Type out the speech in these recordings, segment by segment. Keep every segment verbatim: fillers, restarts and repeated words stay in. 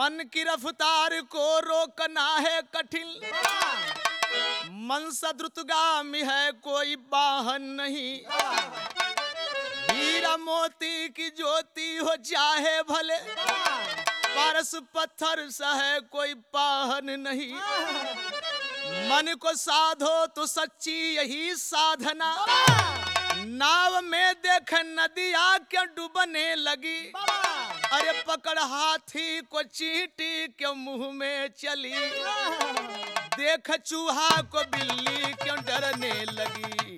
मन की रफ्तार को रोकना है कठिन, मन सद्रुतगामी है कोई वाहन नहीं। हीरा मोती की ज्योति हो चाहे भले, पारस पत्थर सा है कोई पाहन नहीं। मन को साधो तो सच्ची यही साधना, नाव में देख नदिया क्यों डूबने लगी। अरे पकड़ हाथी को चींटी क्यों मुंह में चली, देख चूहा को बिल्ली क्यों डरने लगी।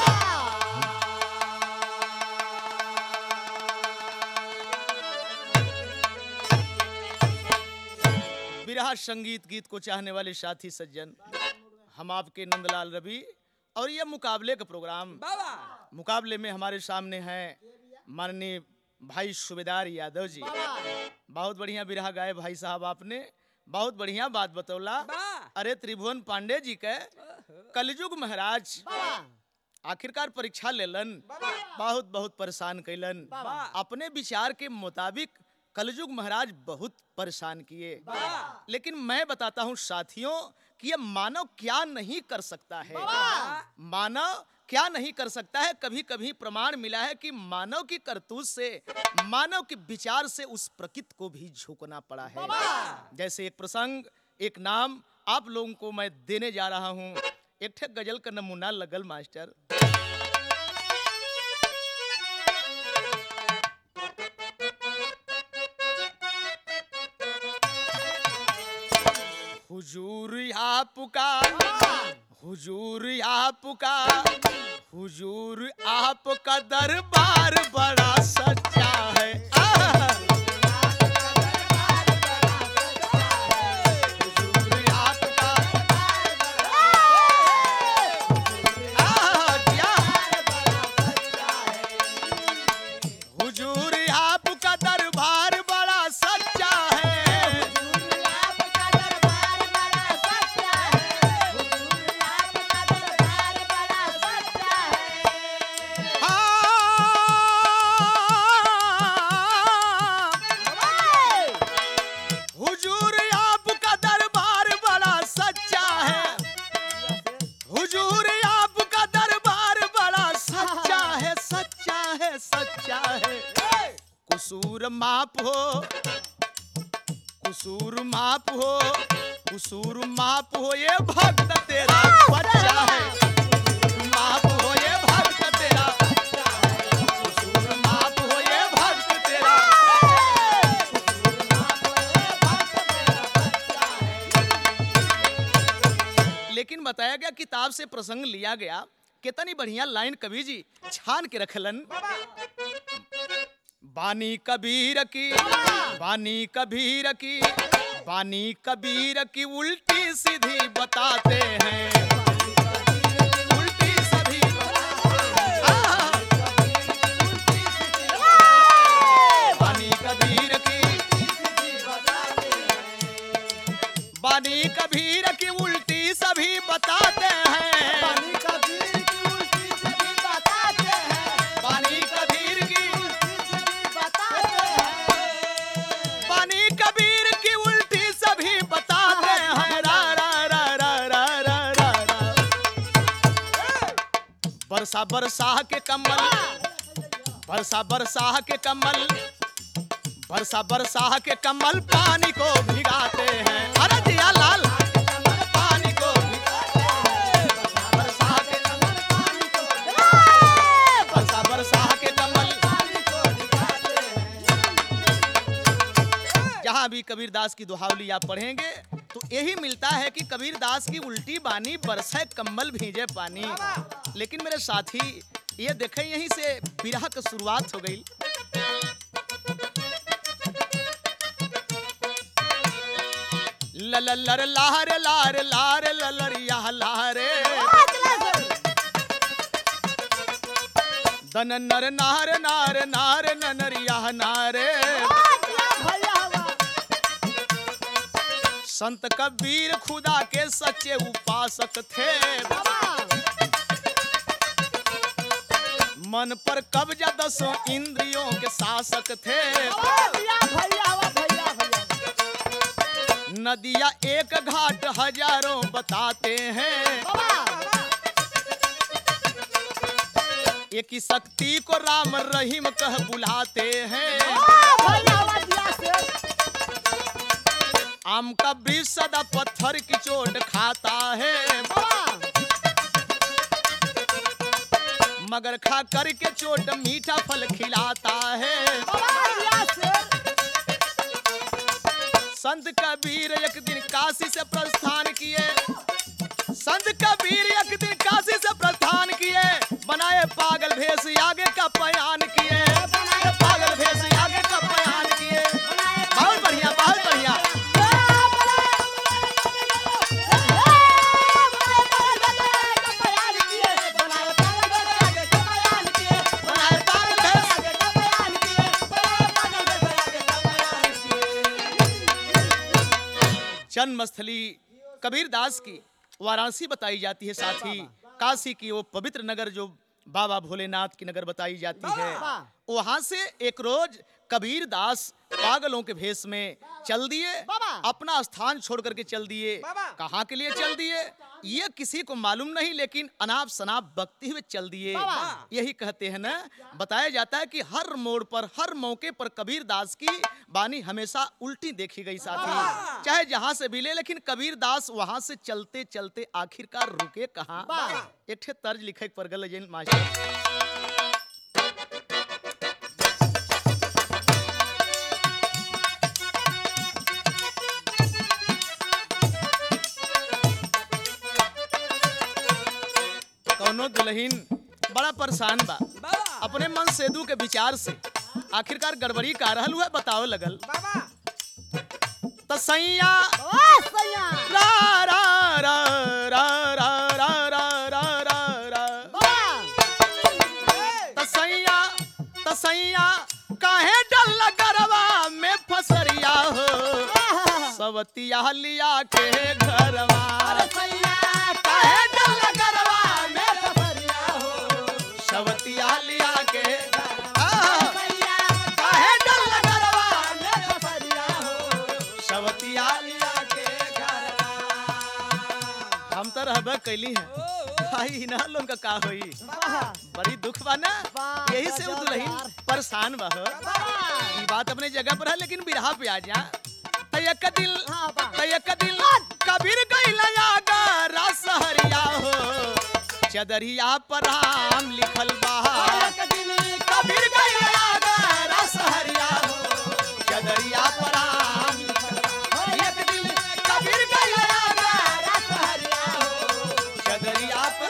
विरह संगीत गीत को चाहने वाले साथी सज्जन, हम आपके नंदलाल रवि और ये मुकाबले का प्रोग्राम। मुकाबले में हमारे सामने हैं माननीय भाई सूबेदार यादव जी। बहुत बढ़िया बिरहा गाए भाई साहब आपने, बहुत बढ़िया बात बतौला। अरे त्रिभुवन पांडे जी के कलयुग महाराज आखिरकार परीक्षा लेलन, बहुत बहुत परेशान कैलन। अपने विचार के मुताबिक कलयुग महाराज बहुत परेशान किए। लेकिन मैं बताता हूँ साथियों कि ये मानव क्या नहीं कर सकता है, मानव क्या नहीं कर सकता है। कभी कभी प्रमाण मिला है कि मानव की करतूत से, मानव के विचार से उस प्रकृति को भी झुकना पड़ा है। जैसे एक प्रसंग, एक नाम आप लोगों को मैं देने जा रहा हूँ। एक ठे गजल का नमूना लगल मास्टर। हुजूर आपका, हुजूर आपका, हुजूर आपका दरबार बड़ा सच्चा है। कुसूर माप हो, कुसूर माप हो, कुसूर माप हो, ये भक्त तेरा बच्चा है। माप हो ये भक्त तेरा, कुसूर माप हो ये भक्त तेरा। लेकिन बताया गया किताब से प्रसंग लिया गया। कितनी बढ़िया लाइन कवि जी छान के रखलन। बानी कबीर की, बानी कबीर की, बानी कबीर की उल्टी सीधी बताते हैं। उल्टी सीधी बानी कबीर की, बानी कबीर की उल्टी सभी बताते हैं। बरसा बरसा के कमल, बरसा बरसा के कमल, बरसा बरसा के कमल पानी को भिगाते हैं। अरे दिया लाल पानी को भिगाते हैं। बरसा के कमल पानी को, बरसा बरसा के कमल पानी को भिगाते हैं। जहाँ भी कबीरदास की दुहावली आप पढ़ेंगे तो यही मिलता है कि कबीरदास की उल्टी बानी बरसे कम्बल भीजे पानी। लेकिन मेरे साथी ये देखें, यहीं से बिरहा की शुरुआत हो गई। ललर लार लार लार ललरिया लारे, दन नर नार नार नार ननरिया नारे। संत कबीर खुदा के सच्चे उपासक थे, मन पर कब्जा दसों इंद्रियों के शासक थे। नदिया एक घाट हजारों बताते हैं, एक ही शक्ति को राम रहीम कह बुलाते हैं। आम का वृक्ष सदा पत्थर की चोट खाता है, मगर खा कर के चोट मीठा फल खिलाता है। संत कबीर एक दिन काशी से प्रस्थान किए, संत कबीर एक दिन काशी से प्रस्थान किए, बनाए पागल भेष आगे का बयान किए, बनाए पागल भेष आगे का बयान किए। बहुत बढ़िया, बहुत बढ़िया। जन्मस्थली कबीरदास की वाराणसी बताई जाती है, साथ ही काशी की वो पवित्र नगर जो बाबा भोलेनाथ की नगर बताई जाती है। वहां से एक रोज कबीरदास पागलों के भेष में चल दिए, अपना स्थान छोड़ करके चल दिए। कहाँ के लिए चल दिए ये किसी को मालूम नहीं, लेकिन अनाप शनाप बकते हुए चल दिए। यही कहते हैं ना, बताया जाता है कि हर मोड़ पर, हर मौके पर कबीरदास की बानी हमेशा उल्टी देखी गई साथी, चाहे जहां से भी ले, लेकिन कबीरदास वहां से चलते चलते आखिरकार रुके कहाँ। एक ठे तर्ज लिखे पर गल जैन मास्टर, कौनो दुल्हीन बड़ा परेशान बा अपने मन सेदू के विचार से, आखिरकार गड़बड़ी का रहल हुआ बताओ लगल। तसैया रा रा रा रा रा रा रा रा रा तसैया तसैया काहे डल गरवा में फसरिया हो, सवतिया लिया के घरवा काहे डल गरवा में फसरिया हो, सवतिया लिया के काहे डल गरवा में फसरिया हो, सवतिया लिया के घरवा। हम तो रहबे कैली है भाई, ना लोग का का होई, बड़ी दुख बा ना, यही से वो दुल्हन परेशान बा। ये बात अपने जगह पर है, लेकिन बिरहा पे आ जा। तयक दिल तयक दिल कबीर गइला गा सहरिया हो, चदरिया पर राम लिखल बा। कबीर गइला गा सहरिया हो, चदरिया पर राम लिखल बा। एक दिल कबीर गइला गा सहरिया हो, चदरिया पर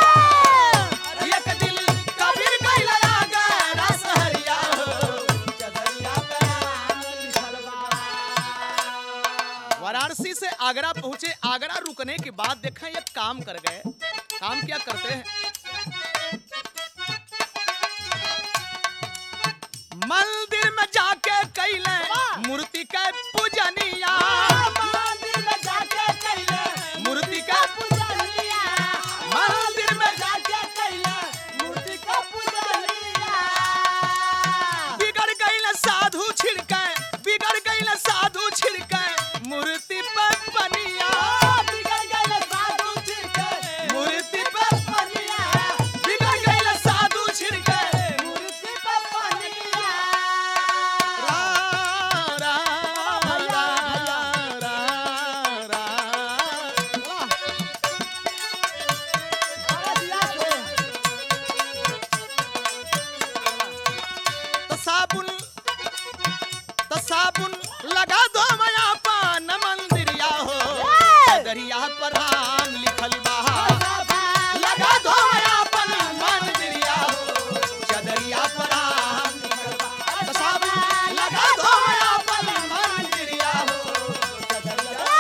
एक दिल कबीर गइला गा सहरिया हो, चदरिया पर राम लिखल बा। वाराणसी से आगरा पहुंचे, आगरा रुकने के बाद देखा एक काम कर गए। काम क्या करते हैं, मंदिर में जाके कैले मूर्ति के पूजनिया, मंदिर में जाके कैले मूर्ति के पूजनिया, मंदिर में जाके कैले मूर्ति के पूजनिया। बिगड़ गइले साधु छिड़के, बिगड़ गइले साधु छिड़के मूर्ति पर बनिया, बिगड़ गइले साधु छिड़के मूर्ति पर बनिया, बिगड़ गइले साधु छिड़के मूर्ति पर बनिया। रा रा रा रा रा तो साबुन तो साबुन लगा दो मया पान मंदिरिया हो, चदरिया पर राम लिखल बा। लगा दो मया पान मंदिरिया हो, चदरिया पर राम लिखल बा। तो साबुन लगा दो मया पान मंदिरिया हो, चदरिया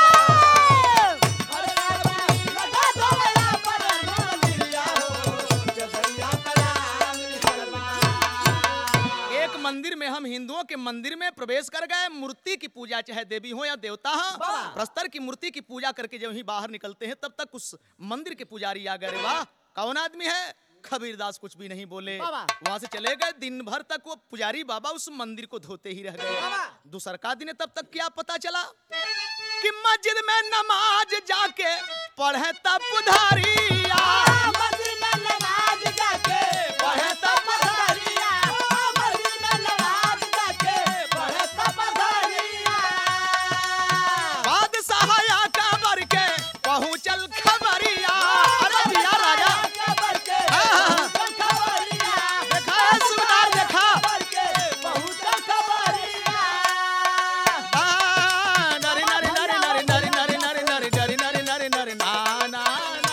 लगा दो मया पान मंदिरिया हो, चदरिया पर राम लिखल बा। एक मंदिर में, हम हिंदुओं के मंदिर में प्रवेश कर गए, मूर्ति की पूजा, चाहे देवी हो या देवता हो, प्रस्तर की मूर्ति की पूजा करके जब ही बाहर निकलते हैं, तब तक उस मंदिर के पुजारी आ गए। वाह, कौन आदमी है? कबीरदास कुछ भी नहीं बोले, वहां से चले गए। दिन भर तक वो पुजारी बाबा उस मंदिर को धोते ही रह गए। दूसर का दिन तब तक क्या पता चला कि मस्जिद में नमाज जाके पढ़े तब पुधारिया, मंदिर में नमाज जाके पढ़े तब पधारिया, मंदिर में नमाज जाके पढ़े तब पधारिया। बादशाह का बर के पहुंचल खबरिया। अरे दिया राजा खबर के हाँ। खबरिया, देखा है सुबेदार, देखा खबर के बहुत खबरिया। आ, नरी नरी नरी नरी नरी नरी नरी नरी नरी नरी नरी नरी ना ना ना।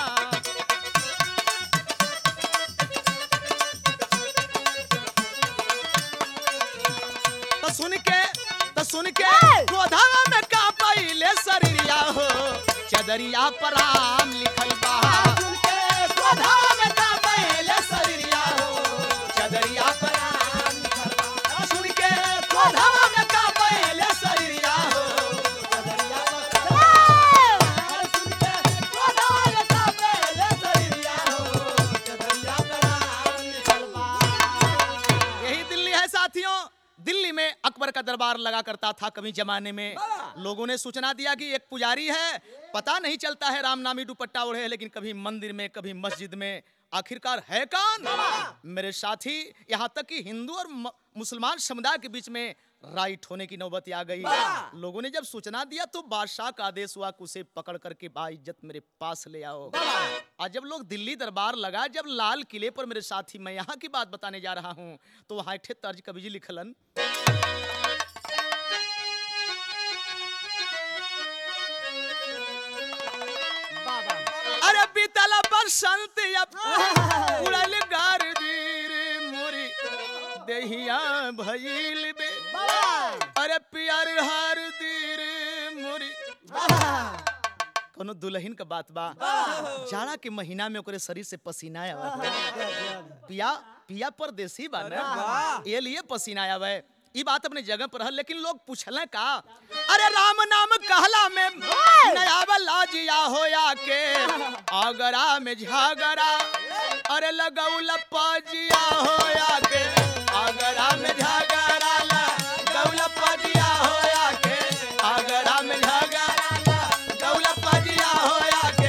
तो सुन के तो सुन के गोधावा में का पहिले शरीरिया हो, चदरिया पर राम लिखल बा। सुन के गोधावा में का पहिले शरीरिया हो, चदरिया पर राम लिखल बा। सुन के गोधावा में का पहिले शरीरिया हो, खबरिया अरे सुन के गोदावरी का पहले शरीरिया हो, खबरिया का निकल बा। यही दिल्ली है साथियों। दिल्ली में अकबर का दरबार लगा करता था कभी जमाने में। लोगों ने सूचना दिया कि एक पुजारी है, पता नहीं चलता है, रामनामी दुपट्टा ओढ़े है, लेकिन कभी मंदिर में कभी मस्जिद में, आखिरकार है कौन? मेरे साथी, यहाँ तक कि हिंदू और म- मुसलमान समुदाय के बीच में राइट होने की नौबत आ गई। लोगों ने जब सूचना दिया तो बादशाह का आदेश हुआ कि उसे पकड़ करके बाइज्जत मेरे पास ले आओ। आज जब लोग दिल्ली दरबार लगा, जब लाल किले पर, मेरे साथी, मैं यहाँ की बात बताने जा रहा हूँ, तो वहाँ एक तर्ज कवि जी लिखलन। बाबा अरे बीतल बसंत अब उड़ल गारदीर मोरी देहिया भइल बे। बाबा अरे पियर हार दीर मोरी। बाबा कोनो दुल्हन का बात बा, जाड़ा के महीना में ओकरे शरीर से पसीना आवत बा। पिया पिया परदेसी बा ना, ये लिए पसीना आवे। ई बात अपने जगह पर है, लेकिन लोग पूछले का, अरे राम नाम कहला में नया लाजिया होया के आगरा में झगड़ा। अरे लगौल पाजिया होया के आगरा में झगड़ा, लगौल पाजिया होया के आगरा में झगड़ा, लगौल पाजिया होया के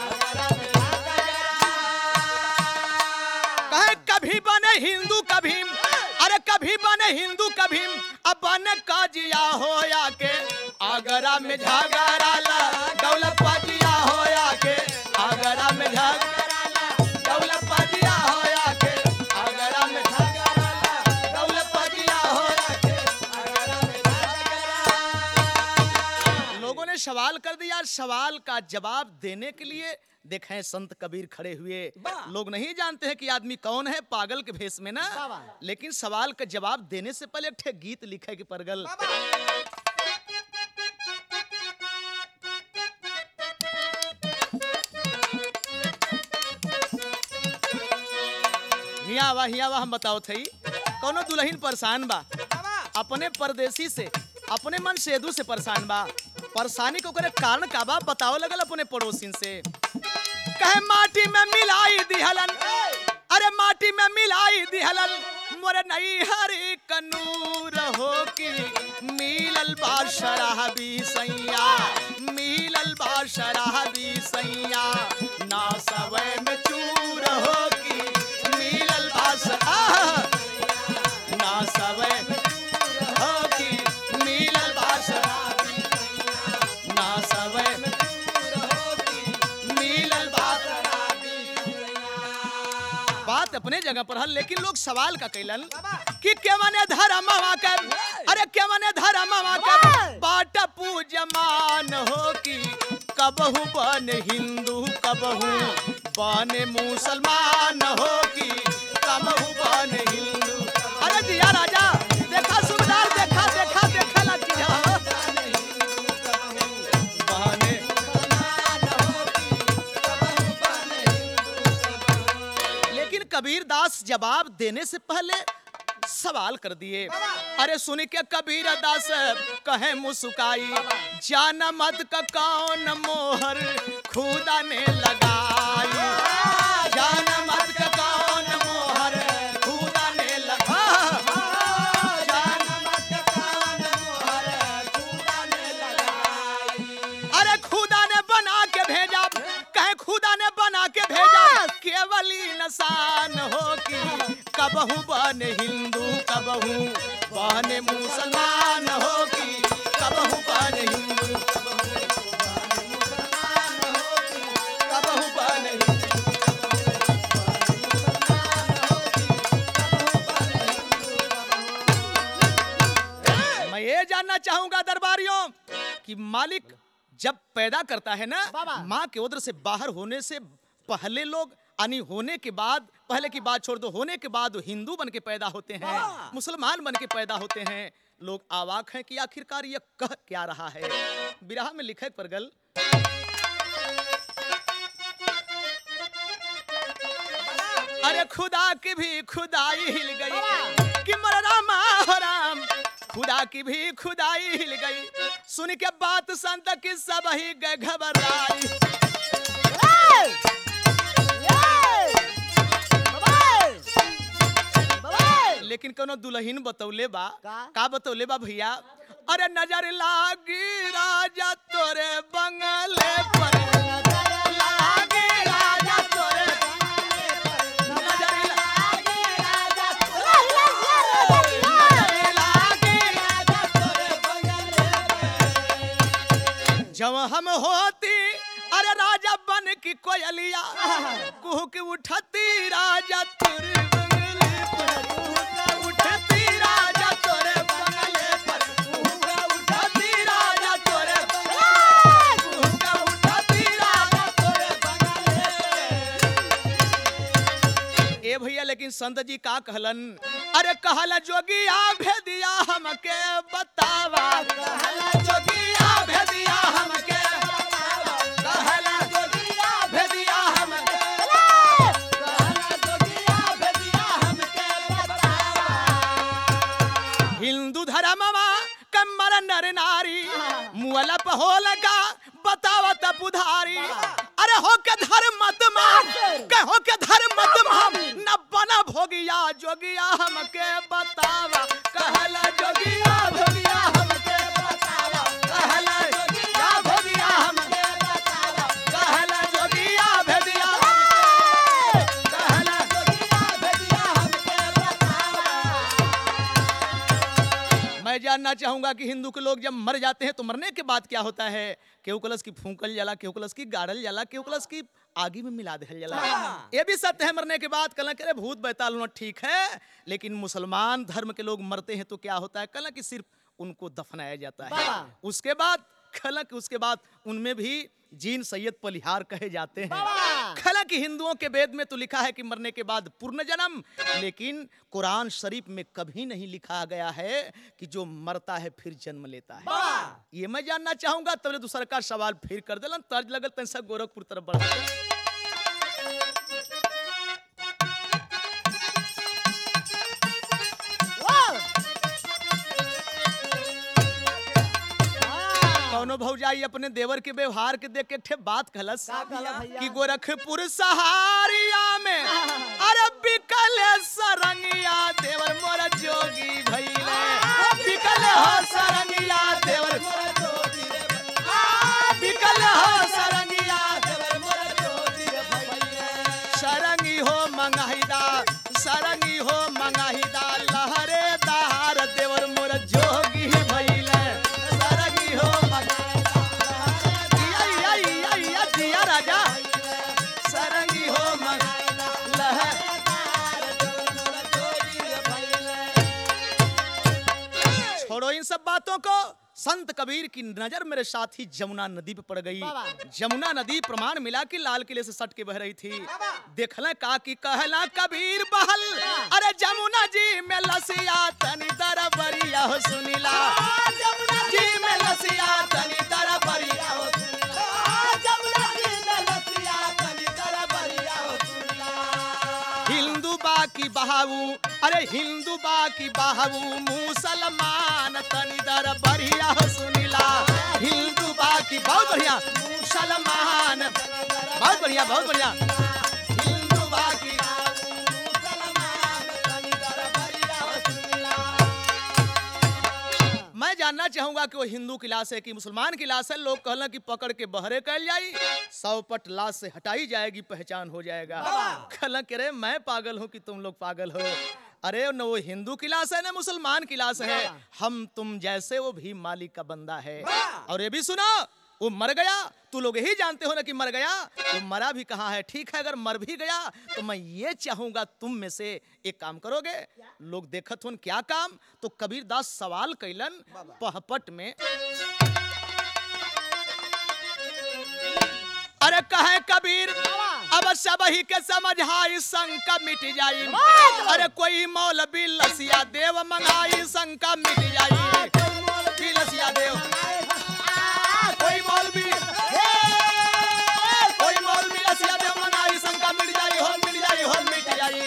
कहे कभी बने हिंदू कभी, अरे कभी बने हिंदू कभी, अब बने काजिया होया के आगरा में झगड़ा, दौलत पाजिया होया के आगरा में झगड़ा, दौलत पाजिया होया के आगरा में झगड़ा, दौलत पाजिया होया के आगरा में झगड़ा। लोगों ने सवाल कर दिया, सवाल का जवाब देने के लिए देखें संत कबीर खड़े हुए। लोग नहीं जानते हैं कि आदमी कौन है, पागल के भेष में ना, लेकिन सवाल का जवाब देने से पहले एक ठे गीत लिखे कि परगल। हिया वा हिया वा हम बताओ थई, कोनो दुल्हन परेशान बा, अपने परदेसी से, अपने मन सेदू से परेशान बा। परेशानी को करे कारण का बा बताओ लगल अपने पड़ोसिन से। कहे माटी में मिलाई दिहलन, अरे माटी में मिलाई दिहलन, मोरे नई हरी कनूर हो की मिलल बा शराबी सैया, मिलल बा शराबी सैया, ना सवे में चूर हो की मिलल बा शराबी, ना सवे में चूर हो की मिलल बा शराबी, ना सवे में चूर हो की मिलल बा शराबी। बात अपने जगह पर है, लेकिन लोग सवाल का कैलन कि के मने धर्मवा के, अरे के मने धर्मवा के बाट पूजमान हो की कबहू बन हिंदू कबहू बन मुसलमान हो की कबहू बन हिंदू। अरे दिया राजा देखा सुबेदार, देखा देखा देखा ला चीज बने। लेकिन कबीर दास जवाब देने से पहले सवाल कर दिए। अरे सुन के कबीर दास कहे मुस्काई, जान मत का कौन मोहर खुदा ने लगाई, जान मत का कौन कबहू बने हिंदू कबहू बने मुसलमान हो कि कबहू बने हिंदू कबहू बने मैं ये जानना चाहूंगा दरबारियों कि मालिक जब पैदा करता है ना बाबा। माँ के उदर से बाहर होने से पहले लोग यानी होने के बाद पहले की बात छोड़ दो होने के बाद हिंदू बन के पैदा होते हैं बाबा। मुसलमान बन के पैदा होते हैं लोग अवाक हैं कि आखिरकार ये कह क्या रहा है बिरहा में लिखे परगल अरे खुदा की भी खुदाई हिल गई कि मर रामा हो राम खुदा की भी खुदाई हिल गई सुन के बात संत की सब ही गए घबराई लेकिन कोनो दुल्हन बतौले बा का? का बतौले बा भैया अरे नजर लागी राजा तोरे बंगले पर लागी राजा तोरे नजर लागी राजा नजर लागी राजा तोरे बंगले पर जब हम होती अरे राजा बन की कोयलिया कुहू की उठती राजा तोरे बंगले पर उठती राजा तोरे बंगले पर कुहू का उठती राजा तोरे कुहू का उठती राजा तोरे बंगले पर ए भैया लेकिन संत जी का कहलन अरे कहला जोगिया भेदिया हमके बतावा कहला जोगिया भेदिया हमके बतावा कहला जोगिया भेदिया हमके कहला जोगिया भेदिया हमके बतावा हिंदू धर्मवा कमर नर नारी मुअला पहोल का बतावा त पुधारी अरे हो के धर्म मत माम कहो के धर्म मत माम न बना भोगिया जोगिया हमके बतावा कहला जोगिया भोगिया हमके बतावा कहला जोगिया भोगिया हमके बतावा कहला जोगिया भेदिया कहला जोगिया भेदिया हमके बतावा मैं जानना चाहूंगा कि हिंदू के लोग जब मर जाते हैं तो मरने के बाद क्या होता है केहू कलश की फूंकल जाला केहू कलश की गाड़ल जाला केहू कलश की आगी में मिला दिया जाला ये भी सत्य है मरने के बाद कल करे भूत बैताल होना ठीक है लेकिन मुसलमान धर्म के लोग मरते हैं तो क्या होता है कल कि सिर्फ उनको दफनाया जाता है उसके बाद खला कि उसके बाद उनमें भी जीन सैयद पलिहार कहे जाते हैं खला कि हिंदुओं के वेद में तो लिखा है कि मरने के बाद पूर्ण जन्म लेकिन कुरान शरीफ में कभी नहीं लिखा गया है कि जो मरता है फिर जन्म लेता है ये मैं जानना चाहूंगा तब दूसरा का सवाल फिर कर दिलन तर्ज लगल तैसा गोरखपुर तरफ बढ़ कौनो भौजाई अपने देवर के व्यवहार के देख के ठे बात कहलस का कहला भैया? कि गोरखपुर सहारिया में अरे बिकल सरंगिया देवर मोर जोगी भइले बिकल हो सरंगिया देवर मोर जोगी बिकल हो सरंगिया देवर मोर जोगी भइले सरंगी हो मंगाहिदा सरंगी हो मंगाहिदा लहरे दार देवर मोर जोगी भइले सरंगी हो सरंगी हो छोड़ो इन सब बातों को संत कबीर की नजर मेरे साथी जमुना नदी पे पड़ गई जमुना नदी प्रमाण मिला कि लाल किले से सट के बह रही थी देखला का कि कहला कबीर बहल अरे जमुना जी में लसिया तनी दर बरिया हो सुनीला जमुना जी में लसिया तनी दर बरिया हो हिंदू बाकी बहाऊ अरे हिंदू बाकी बहाऊ मुसलमान तनी दर बढ़िया हो सुनीला हिंदू बाकी बहुत बढ़िया मुसलमान बहुत बढ़िया बहुत बढ़िया हिंदू बाकी मैं जानना चाहूंगा कि वो हिंदू की लाश है कि मुसलमान की लाश है। लोग कहला कि पकड़ के बहरे कैल जाई, सौ पट लाश से हटाई जाएगी, पहचान हो जाएगा। कहला कि रे मैं पागल हूं कि तुम लोग पागल हो? अरे न वो हिंदू की लाश है न मुसलमान की लाश है, हम तुम जैसे वो भी मालिक का बंदा है। और ये भी सुनो, वो मर गया, तू लोग यही जानते हो ना कि मर गया, वो मरा भी कहाँ है। ठीक है, अगर मर भी गया तो मैं ये चाहूंगा तुम में से एक काम करोगे। लोग देखत हो क्या काम, तो कबीर दास सवाल कैलन पहपट में। अरे कहे कबीर अब सब ही के समझाई शंका मिट जाई। अरे कोई मौलवी लसिया देव मंगाई शंका मिट जाई। कोई लसिया देव, कोई मौलवी, कोई मौलवी लसिया देव मंगाई शंका मिट जाई, हो मिट जाई, हो मिट जाई।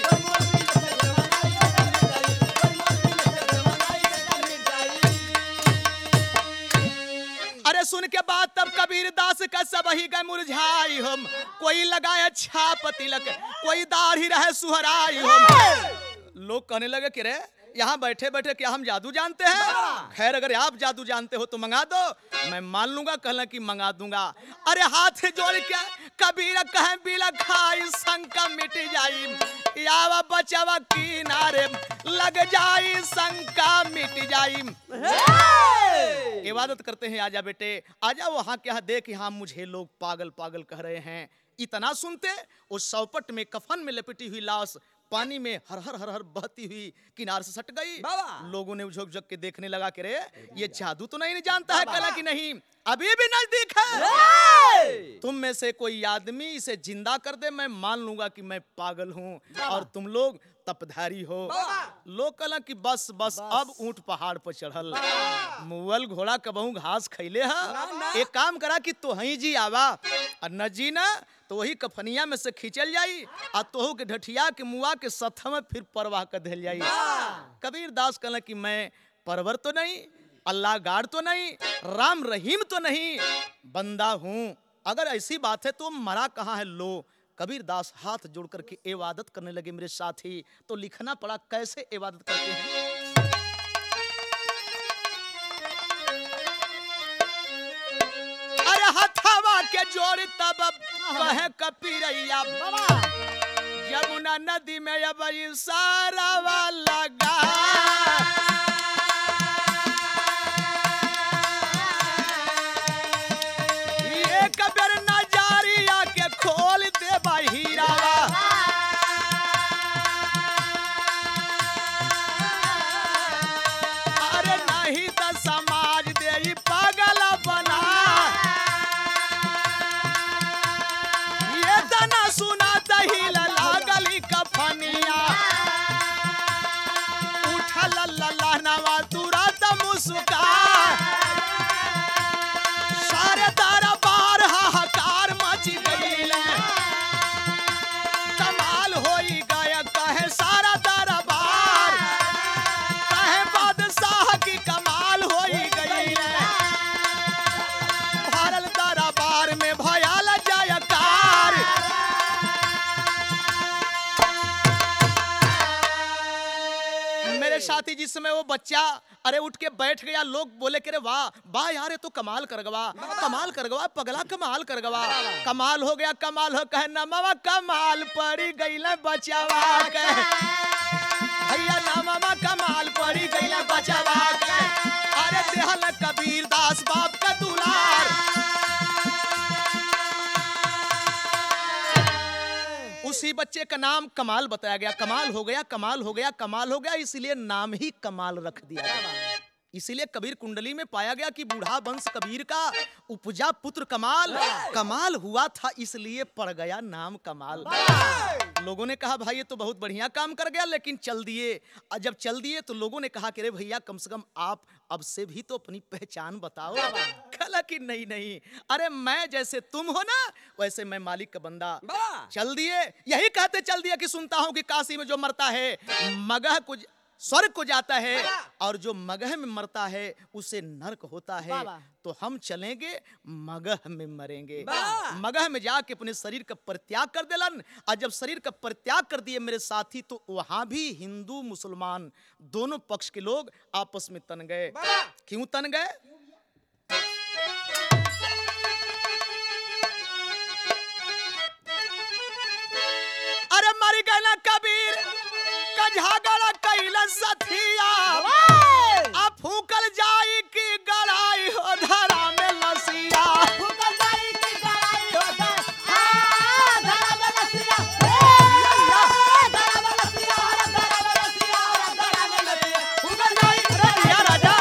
अरे सुन के बाद तब कबीर दास का सब ही गए मुरझाई हम। कोई लगाए छाप तिलक, कोई दाढ़ी रहे सुहराई हम। लोग कहने लगे कि रे यहाँ बैठे बैठे क्या हम जादू जानते हैं? खैर अगर आप जादू जानते हो तो मंगा दो, मैं मान लूंगा। कहला कि मंगा दूंगा। अरे हाथ जोड़ के कबीर कहे बिला खाई शंका मिट जाई। यावा बचावा किनारे लग जाई शंका मिट जाई। इबादत करते हैं, आजा बेटे आजा, वहां क्या देख यहाँ मुझे लोग पागल पागल कह रहे हैं। इतना सुनते उस सौपट में कफन में लपेटी हुई लाश पानी में हर हर हर हर बहती हुई किनार से सट गई। लोगों ने झुक झुक के देखने लगा कि रे ये जादू तो नहीं जानता है। कहला कि नहीं, अभी भी नजदीक है। तुम में से कोई आदमी इसे जिंदा कर दे, मैं मान लूंगा कि मैं पागल हूँ और तुम लोग तपधारी हो। लोग कहला कि बस बस अब ऊंट पहाड़ पर चढ़ल, मुअल घोड़ा कबहू घास खैले है। एक काम करा कि तो ही जी आवा, और न जी ना तो वही कफनिया में से खींचल जाई, आ तोहू के ढठिया के मुआ के सथ में फिर परवाह कर दिल जाई। कबीर दास कहला कि मैं परवर तो नहीं, अल्लाह गाड़ तो नहीं, राम रहीम तो नहीं, बंदा हूँ। अगर ऐसी बात है तो मरा कहाँ है? लो कबीर दास हाथ जोड़ करके इबादत करने लगे मेरे साथी। तो लिखना पड़ा कैसे इबादत करते हैं। अरे हथवा के जोड़ तब कहे कपीरैया, यमुना नदी में अब इशारा लगा। ये कबीर नजारिया के खोल दे बहिरा। अरे नहीं तो समाज दे पागल बना। ये तना सुना दही लागली कफनिया, उठल ललनवा तुरंत मुस्का। सारे दरबार हाहाकार मच गईले, कमाल होई गया कहे सारा दरबार। कहे बादशाह की कमाल होई गईले, भरल दरबार में भयाल जयकार। मेरे साथी जिस समय वो बच्चा अरे उठ के बैठ गया, लोग बोले कि रे वाह वाह यार ये तो कमाल कर गवा, कमाल कर गवा, पगला कमाल कर गवा, कमाल हो गया, कमाल हो। कहे नमवा कमाल पड़ी गईला बचावा। कहे भैया नमवा कमाल पड़ी गईला बचावा। कहे अरे देहल कबीर दास बाप का दुलार। उसी बच्चे का नाम कमाल बताया गया। कमाल हो गया, कमाल हो गया, कमाल हो गया, इसलिए नाम ही कमाल रख दिया गया। इसीलिए कबीर कुंडली में पाया गया कि बूढ़ा वंश कबीर का उपजा पुत्र कमाल। कमाल हुआ था इसलिए पड़ गया नाम कमाल। लोगों ने कहा भाई ये तो बहुत बढ़िया काम कर गया, लेकिन चल दिए। और जब चल दिए तो लोगों ने कहा कि रे भैया कम से कम आप अब से भी तो अपनी पहचान बताओ। कहा कि नहीं नहीं, अरे मैं जैसे तुम हो ना वैसे मैं मालिक का बंदा। चल दिए, यही कहते चल दिए कि सुनता हूं कि काशी में जो मरता है मगह कुछ स्वर्ग को जाता है और जो मगह में मरता है उसे नरक होता है। बाबा। तो हम चलेंगे मगह में मरेंगे। वाह। मगह में जाके अपने शरीर का परित्याग कर देलन और जब शरीर का परित्याग कर दिए मेरे साथी तो वहां भी हिंदू मुसलमान दोनों पक्ष के लोग आपस में तन गए। क्यों तन गए? अरे मर गए ना कबीर का झगड़ा कैला सथिया आ फूकल जाई की गड़ाई हो धरा में लसिया। या राजा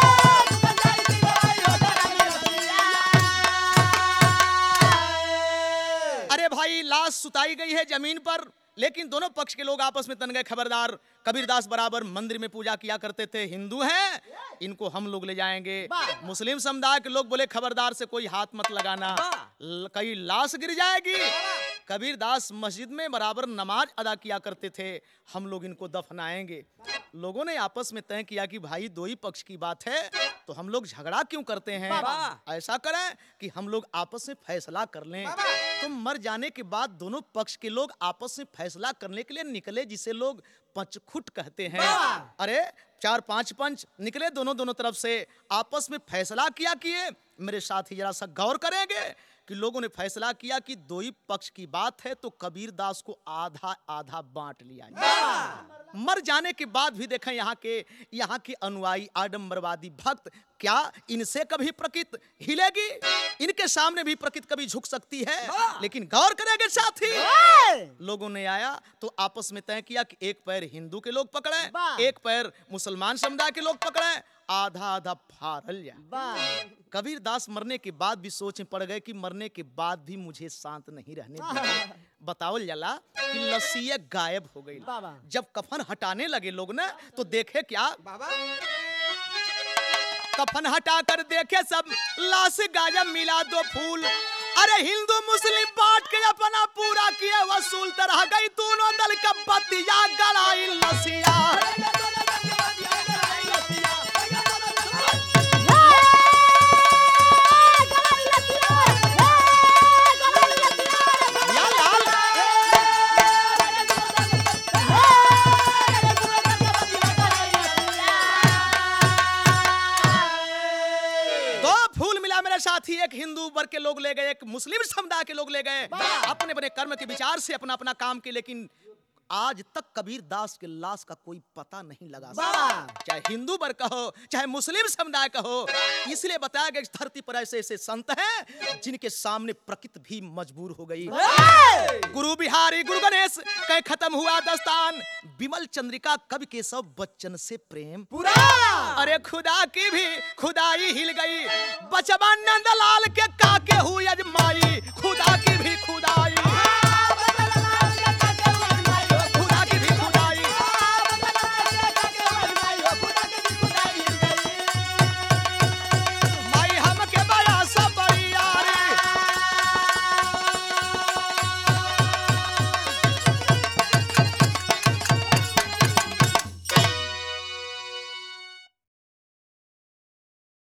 अरे भाई लाश सुताई गई है जमीन पर लेकिन दोनों पक्ष के लोग आपस में तन गए। खबरदार कबीरदास बराबर मंदिर में पूजा किया करते थे, हिंदू हैं इनको हम लोग ले जाएंगे। मुस्लिम समुदाय के लोग बोले खबरदार से कोई हाथ मत लगाना, ल- कहीं लाश गिर जाएगी। कबीरदास मस्जिद में बराबर नमाज अदा किया करते थे, हम लोग इनको दफनाएंगे। लोगों ने आपस में तय किया कि भाई दो ही पक्ष की बात है तो हम लोग झगड़ा क्यों करते हैं, ऐसा करें कि हम लोग आपस में फैसला कर लें। तो मर जाने के बाद दोनों पक्ष के लोग आपस में फैसला करने के लिए निकले जिसे लोग पंचखुट कहते हैं। अरे चार पांच पंच निकले दोनों दोनों तरफ से, आपस में फैसला किया किए। मेरे साथी जरा सा गौर करेंगे कि लोगों ने फैसला किया कि दो ही पक्ष की बात है तो कबीरदास को आधा आधा बांट लिया जाए। मर जाने के बाद भी देखें यहाँ के यहाँ के अनुयायी आडंबरवादी भक्त, क्या इनसे कभी प्रकृति हिलेगी? इनके सामने भी प्रकृति कभी झुक सकती है। लेकिन गौर करेंगे साथी, लोगों ने आया तो आपस में तय किया कि एक पैर हिंदू के लोग पकड़े, एक पैर मुसलमान समुदाय के लोग पकड़े, आधा आधा फाड़ल जाए। कबीरदास मरने के बाद भी सोच में पड़ गए कि मरने के बाद भी मुझे शांत नहीं रहने देंगे। बतावल जला कि लस्सिया गायब हो गई। जब कफन हटाने लगे लोग ना तो देखे क्या, कफन हटा कर देखे सब लाश गायब, मिला दो फूल। अरे हिंदू मुस्लिम बांट के अपना पूरा किया वसूल, तरह गई दोनों दल का बतिया गड़ाई लसिया। साथी एक हिंदू वर्ग के लोग ले गए, एक मुस्लिम समुदाय के लोग ले गए, अपने अपने कर्म के विचार से अपना अपना काम के। लेकिन आज तक कबीरदास के लाश का कोई पता नहीं लगा सका, चाहे हिंदू वर्ग का हो चाहे मुस्लिम समुदाय का हो। इसलिए बताया गया धरती पर ऐसे ऐसे संत हैं जिनके सामने प्रकृति भी मजबूर हो गई। गुरु बिहारी गुरु गणेश कहीं खत्म हुआ दस्तान, विमल चंद्रिका कवि केशव बच्चन से प्रेम पूरा। अरे खुदा की भी खुदाई हिल गई, बचवा नंदलाल के काके हुई अजमाई, खुदा की भी